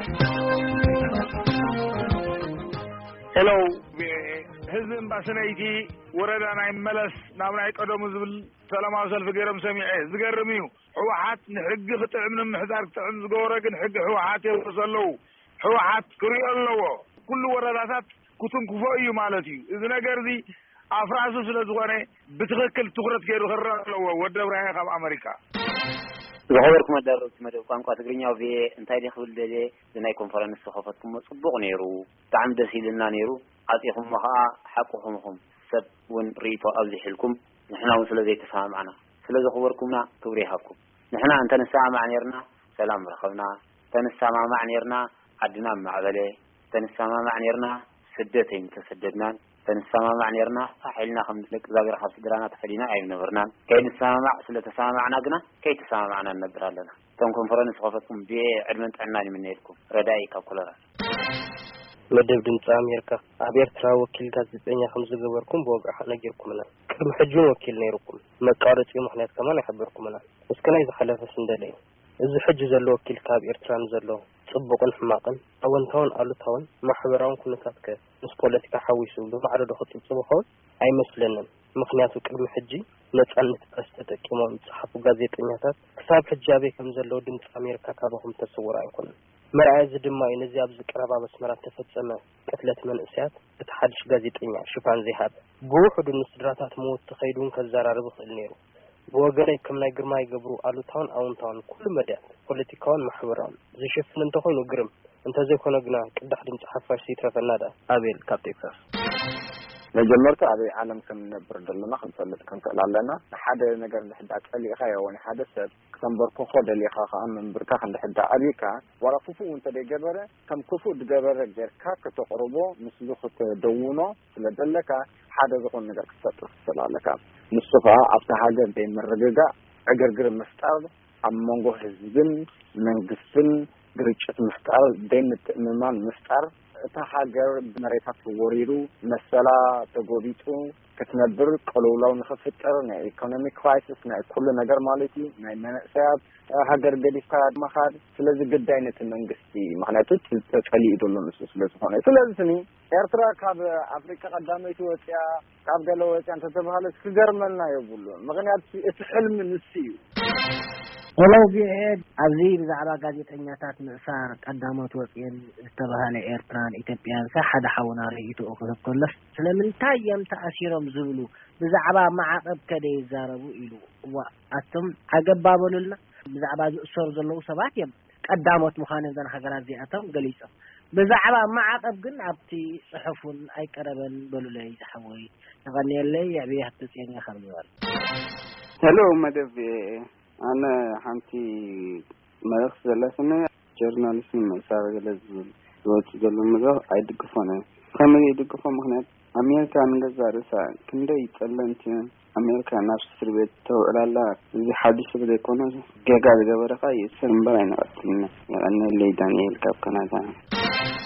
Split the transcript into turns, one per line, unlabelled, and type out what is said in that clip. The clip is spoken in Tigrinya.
Hello, hizbin basanayti warada nay malas naabnay qadam zbil salama salf geeram sami'ay zgarmiyu huwahat nihig khit'min mihzar ta'am zgoragin hig huwahat yawsallu huwahat kuriyallo kullu waradatat kutun kufayu malati izna gardi afrasu ስለዝኾነ بتخكل ትኩረት ገይሩ ከራለው ወደብራይ ካብ አሜሪካ
ዝኸበርኩም መደብ ቋንቋ ትግርኛው ቪ እንታይ ሊኽብል ደለ ናይ ኮንፈረንስ ተኸፈትኩም ጽቡቕ ነይሩ ጣዕም ደስ ይልና ነይሩ አጽይኹም ኸኣ ሓቁኹም ሰብ ውን ሪቶ ኣብዝሕልኩም ንሕና ውን ስለዘይ ተሰማዕና ስለዝኸበርኩምና ክብሪ ይሃብኩም ንሕና እንተ ንሰማዕ ነርና ሰላም ረኸብና ተንሰማዕ ነርና ዓድና ማዕበለ ተንሰማዕ ነርና ስደተኝ ተሰደድናን ተንሰማዕ ነርና ሓይልና ከም ልክ ዛገራ ካብ ስድራና ተፈሊና ኣይነበርናን ከይንሰማዕ ስለተሰማዕና ግና ከይተሰማዕና ነበር ኣለና ቶም ኮንፈረንስ ኸፈትኩም ብዕድመን ጥዕና ይምነይልኩም ረዳይ ካብ ኮለራ
መደብ ድምፂ አሜሪካ ኣብ ኤርትራ ወኪል ጋዜጠኛ ከም ዝገበርኩም ብወግዓ ነገርኩምና ቅድሚ ሕጂ ወኪል ነይርኩም መቃረፂ ምክንያት ከማን ይሕብርኩምና እስከናይ ዝሓለፈስ እንደለይ እዚ ሕጂ ዘሎ ወኪል ካብ ኤርትራን ዘሎ ጽቡቕን ሕማቅን ኣወንታውን ኣሉታውን ማሕበራውን ኩነታት ምስ ፖለቲካ ሓዊሱ ብማዕረዶ ክጽብጽቡ ኾን ኣይመስለንን ምክንያቱ ቅድሚ ሕጂ ነፃነት ፕረስ ተጠቂሞም ዝሓፉ ጋዜጠኛታት ክሳብ ሕጂ ኣበይ ከም ዘሎ ድምፂ አሜሪካ ካብኹም ተሰውር ኣይኮነን مرأي زدما ينزي أبز قرابة مسمرات تفتسمة قتلت من أسيات تتحدش غازيطኛ ሽፋን ዘይሃብ بوحد النسدراتات موت تخيدون كزرار بخل نيرو بوغني كم ናይ ግርማ ይገብሩ አሉታውን አውንታውን ኩሉ መድያት ፖለቲካውን ማሕበራውን ዝሽፍን እንተኾይኑ ግርም እንተዘይኮነ ግና ቅዳሕ ድምፂ ሓፋሽ ሲትረፈናዳ አቤል ካብ ቴክሳስ
ለጀመርተ አበይ ዓለም ከም ነበር ደለና ክንፈልጥ ክንከላለና ሓደ ነገር ለሕዳ ጸሊኻ የሆነ ሓደ ሰብ ከንበርኮ ኾደሊኻ ከመንብርካ ክንደሕዳ አቢካ ወራፉፉ እንተ ደገበረ ከም ኩፉ ድገበረ ገርካ ከተقرቦ ምስሉ ከተደውኖ ስለደለካ ሓደ ዝኾን ነገር ክፈጥር ስለላለካ ንስኻ ኣብታ ሃገር ደይመረገጋ እግርግር መስጣር ኣመንጎ ህዝብን መንግስትን ግርጭት መስጣር ደይምትእምማን መስጣር ተሃገር መሬታት ወሪሩ መሰላ ተጎቢጡ ከተነብር ቀሎላው ንኸፍጠር ናይ ኢኮኖሚክ ክራይሲስ ናይ ኩሉ ነገር ማለት እዩ ናይ መንእሰያት ሃገር ገዲፍካ ማኻድ ስለዚ ግዳይነት መንግስቲ ምክንያቱ ተጸሊኡ ደሎ ንሱ ስለዝኾነ ስለዚህ ኤርትራ ካብ አፍሪካ ቀዳመይቲ ወጽያ ካብ ገለ ወጽያ ተተባሃለ ክገርመልና ይብሉ ምክንያቱ እቲ ሕልም ንሱ እዩ
ولو بيعد عزيز على ጋዜጠኛታት ምእሳር ቀዳሞት ወጽየን ዝተባሃለ ኤርትራን ኢትዮጵያን ሳሓደ ሓውና ርእይቱ እኮ ከለስ ስለምንታይ የም ተኣሲሮም ዝብሉ ብዛዕባ ማዕቀብ ከደ ይዛረቡ ኢሉ ወአቶም አገባበሉልና ብዛዕባ ዝእሰሩ ዘለው ሰባት የም ቀዳሞት ምዃን ዘን ሃገራት ዚኣቶም ገሊጾም ብዛዕባ ማዕቀብ ግን ኣብቲ ጽሑፉን ኣይቀረበን በሉለይ ዝሓወይ ተቐኒየለይ ያብያህ ተጽየኛ ኸርሚዋል
ሄሎ መደብ أنا حنتي مرخ زلسنا جورناليست مسار جلز وقت زلوا مزه عيد قفنا كم يعيد قفنا مخنات أمريكا من الزارسة كندا يتكلم أمريكا نفس البيت تو لا زي حادث بدي يكون جاء قاعد جبرة خايس سلم برينا أصلنا يعني اللي دانيال كاب كندا